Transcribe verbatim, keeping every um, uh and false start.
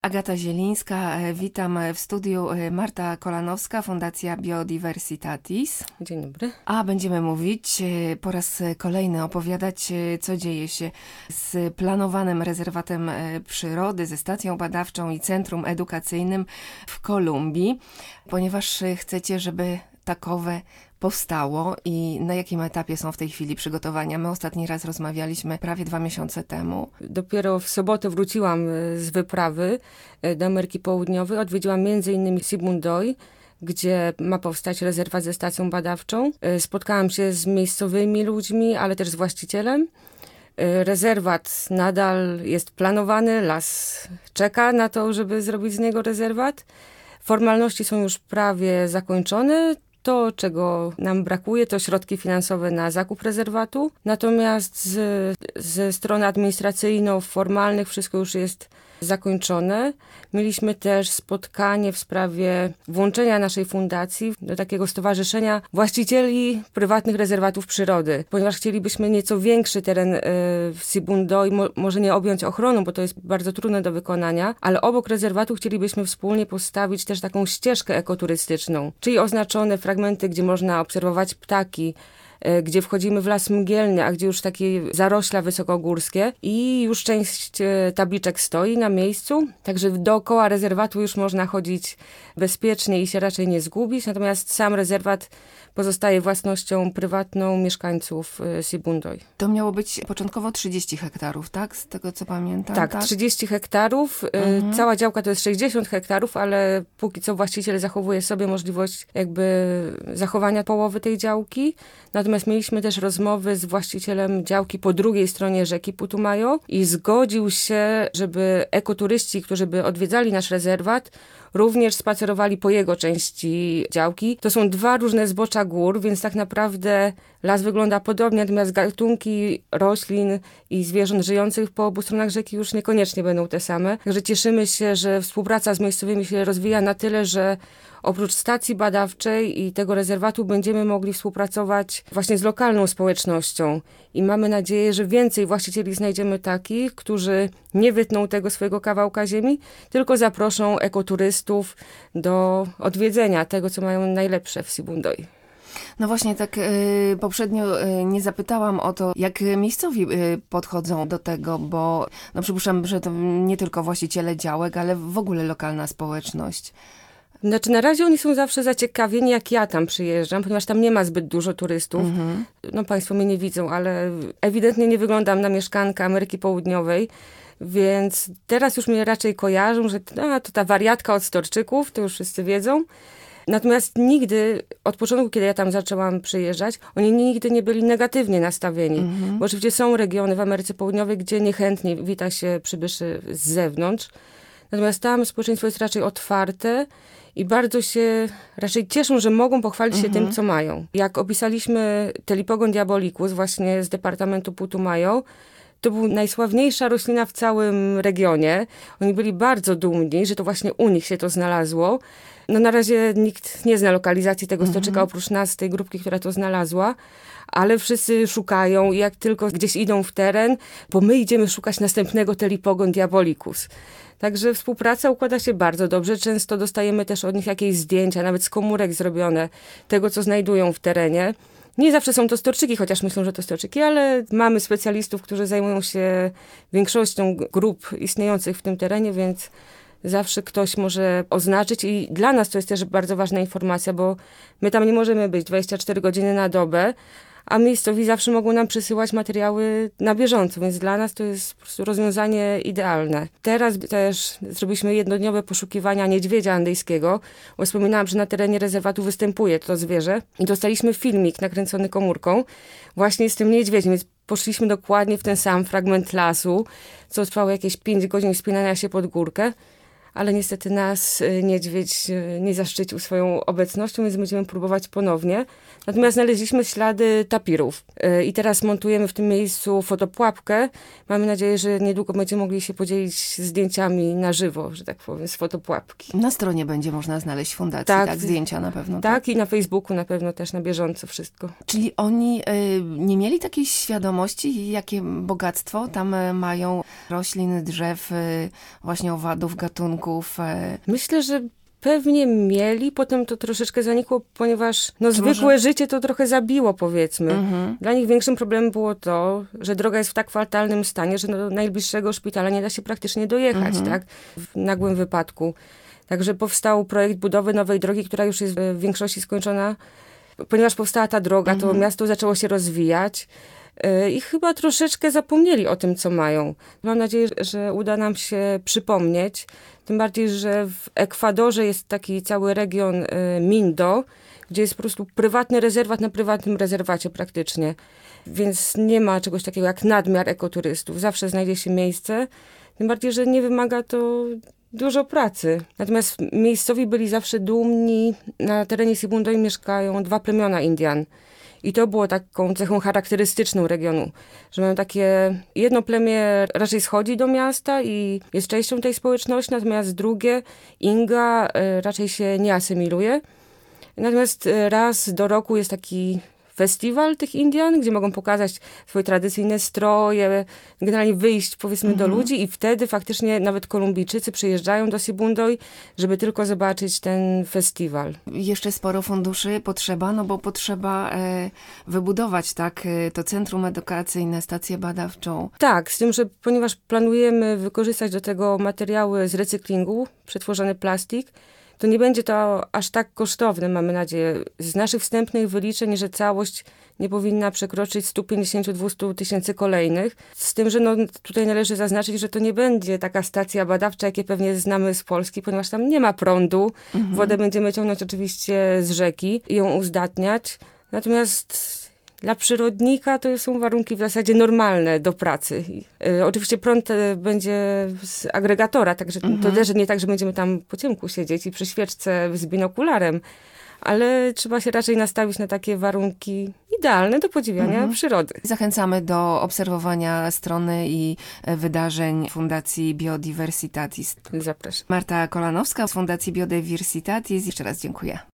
Agata Zielińska, witam w studiu. Marta Kolanowska, Fundacja Biodiversitatis. Dzień dobry. A będziemy mówić, po raz kolejny opowiadać, co dzieje się z planowanym rezerwatem przyrody, ze stacją badawczą i centrum edukacyjnym w Kolumbii, ponieważ chcecie, żeby takowe powstało i na jakim etapie są w tej chwili przygotowania. My ostatni raz rozmawialiśmy prawie dwa miesiące temu. Dopiero w sobotę wróciłam z wyprawy do Ameryki Południowej. Odwiedziłam między innymi Sibundoy, gdzie ma powstać rezerwat ze stacją badawczą. Spotkałam się z miejscowymi ludźmi, ale też z właścicielem. Rezerwat nadal jest planowany, las czeka na to, żeby zrobić z niego rezerwat. Formalności są już prawie zakończone. To, czego nam brakuje, to środki finansowe na zakup rezerwatu. Natomiast z, ze strony administracyjno-formalnych wszystko już jest zakończone. Mieliśmy też spotkanie w sprawie włączenia naszej fundacji do takiego stowarzyszenia właścicieli prywatnych rezerwatów przyrody, ponieważ chcielibyśmy nieco większy teren w Sibundoy, mo, może nie objąć ochroną, bo to jest bardzo trudne do wykonania, ale obok rezerwatu chcielibyśmy wspólnie postawić też taką ścieżkę ekoturystyczną, czyli oznaczone fragmenty, gdzie można obserwować ptaki, gdzie wchodzimy w las mgielny, a gdzie już takie zarośla wysokogórskie i już część tabliczek stoi na miejscu, także dookoła rezerwatu już można chodzić bezpiecznie i się raczej nie zgubić, natomiast sam rezerwat pozostaje własnością prywatną mieszkańców Sibundoy. To miało być początkowo trzydzieści hektarów, tak? Z tego co pamiętam. Tak, tak? trzydzieści hektarów. Mhm. Cała działka to jest sześćdziesiąt hektarów, ale póki co właściciel zachowuje sobie możliwość jakby zachowania połowy tej działki. Natomiast mieliśmy też rozmowy z właścicielem działki po drugiej stronie rzeki Putumayo i zgodził się, żeby ekoturyści, którzy by odwiedzali nasz rezerwat, również spacerowali po jego części działki. To są dwa różne zbocza gór, więc tak naprawdę las wygląda podobnie, natomiast gatunki roślin i zwierząt żyjących po obu stronach rzeki już niekoniecznie będą te same. Także cieszymy się, że współpraca z miejscowymi się rozwija na tyle, że oprócz stacji badawczej i tego rezerwatu będziemy mogli współpracować właśnie z lokalną społecznością. I mamy nadzieję, że więcej właścicieli znajdziemy takich, którzy nie wytną tego swojego kawałka ziemi, tylko zaproszą ekoturystów do odwiedzenia tego, co mają najlepsze w Sibundoy. No właśnie, tak y, poprzednio y, nie zapytałam o to, jak miejscowi y, podchodzą do tego, bo no przypuszczam, że to nie tylko właściciele działek, ale w ogóle lokalna społeczność. Znaczy na razie oni są zawsze zaciekawieni, jak ja tam przyjeżdżam, ponieważ tam nie ma zbyt dużo turystów. Mhm. No państwo mnie nie widzą, ale ewidentnie nie wyglądam na mieszkankę Ameryki Południowej, więc teraz już mnie raczej kojarzą, że a, to ta wariatka od storczyków, to już wszyscy wiedzą. Natomiast nigdy, od początku, kiedy ja tam zaczęłam przyjeżdżać, oni nigdy nie byli negatywnie nastawieni. Mhm. Bo oczywiście są regiony w Ameryce Południowej, gdzie niechętnie wita się przybyszy z zewnątrz. Natomiast tam społeczeństwo jest raczej otwarte i bardzo się raczej cieszą, że mogą pochwalić się mhm. tym, co mają. Jak opisaliśmy Telipogon diabolicus właśnie z departamentu Putumayo, to była najsławniejsza roślina w całym regionie. Oni byli bardzo dumni, że to właśnie u nich się to znalazło. No na razie nikt nie zna lokalizacji tego stoczyka, mhm. oprócz nas, tej grupki, która to znalazła. Ale wszyscy szukają i jak tylko gdzieś idą w teren, bo my idziemy szukać następnego Telipogon diabolicus. Także współpraca układa się bardzo dobrze. Często dostajemy też od nich jakieś zdjęcia, nawet z komórek zrobione, tego, co znajdują w terenie. Nie zawsze są to storczyki, chociaż myślą, że to storczyki, ale mamy specjalistów, którzy zajmują się większością grup istniejących w tym terenie, więc zawsze ktoś może oznaczyć i dla nas to jest też bardzo ważna informacja, bo my tam nie możemy być dwadzieścia cztery godziny na dobę, a miejscowi zawsze mogą nam przysyłać materiały na bieżąco, więc dla nas to jest po prostu rozwiązanie idealne. Teraz też zrobiliśmy jednodniowe poszukiwania niedźwiedzia andyjskiego, bo wspominałam, że na terenie rezerwatu występuje to zwierzę i dostaliśmy filmik nakręcony komórką właśnie z tym niedźwiedziem, więc poszliśmy dokładnie w ten sam fragment lasu, co trwało jakieś pięć godzin wspinania się pod górkę. ale niestety nas y, niedźwiedź y, nie zaszczycił swoją obecnością, więc będziemy próbować ponownie. Natomiast znaleźliśmy ślady tapirów y, i teraz montujemy w tym miejscu fotopułapkę. Mamy nadzieję, że niedługo będziemy mogli się podzielić zdjęciami na żywo, że tak powiem, z fotopułapki. Na stronie będzie można znaleźć fundacji, tak, tak zdjęcia na pewno. Tak, tak, i na Facebooku na pewno też na bieżąco wszystko. Czyli oni y, nie mieli takiej świadomości, jakie bogactwo tam y, mają roślin, drzew, y, właśnie owadów, gatunków? Y. Myślę, że pewnie mieli, potem to troszeczkę zanikło, ponieważ no, zwykłe może... życie to trochę zabiło, powiedzmy. Mhm. Dla nich większym problemem było to, że droga jest w tak fatalnym stanie, że do najbliższego szpitala nie da się praktycznie dojechać, mhm. tak? W nagłym wypadku. Także powstał projekt budowy nowej drogi, która już jest w większości skończona. Ponieważ powstała ta droga, to mhm. miasto zaczęło się rozwijać i chyba troszeczkę zapomnieli o tym, co mają. Mam nadzieję, że uda nam się przypomnieć. Tym bardziej, że w Ekwadorze jest taki cały region Mindo, gdzie jest po prostu prywatny rezerwat na prywatnym rezerwacie praktycznie. Więc nie ma czegoś takiego jak nadmiar ekoturystów. Zawsze znajdzie się miejsce. Tym bardziej, że nie wymaga to dużo pracy. Natomiast miejscowi byli zawsze dumni. Na terenie Sibundoy mieszkają dwa plemiona Indian. I to było taką cechą charakterystyczną regionu, że mają takie, jedno plemię raczej schodzi do miasta i jest częścią tej społeczności, natomiast drugie, Inga, raczej się nie asymiluje. Natomiast raz do roku jest taki festiwal tych Indian, gdzie mogą pokazać swoje tradycyjne stroje, generalnie wyjść powiedzmy mhm. do ludzi i wtedy faktycznie nawet Kolumbijczycy przyjeżdżają do Sibundoy, żeby tylko zobaczyć ten festiwal. Jeszcze sporo funduszy potrzeba, no bo potrzeba e, wybudować tak e, to centrum edukacyjne, stację badawczą. Tak, z tym, że ponieważ planujemy wykorzystać do tego materiały z recyklingu, przetworzony plastik, to nie będzie to aż tak kosztowne, mamy nadzieję. Z naszych wstępnych wyliczeń, że całość nie powinna przekroczyć sto pięćdziesiąt do dwustu tysięcy kolejnych. Z tym, że no, tutaj należy zaznaczyć, że to nie będzie taka stacja badawcza, jakie pewnie znamy z Polski, ponieważ tam nie ma prądu. Mhm. Wodę będziemy ciągnąć oczywiście z rzeki i ją uzdatniać. Natomiast dla przyrodnika to są warunki w zasadzie normalne do pracy. Y, oczywiście prąd będzie z agregatora, także mhm. to też nie tak, że będziemy tam po ciemku siedzieć i przy świeczce z binokularem, ale trzeba się raczej nastawić na takie warunki idealne do podziwiania mhm. przyrody. Zachęcamy do obserwowania strony i wydarzeń Fundacji Biodiversitatis. Zapraszam. Marta Kolanowska z Fundacji Biodiversitatis. Jeszcze raz dziękuję.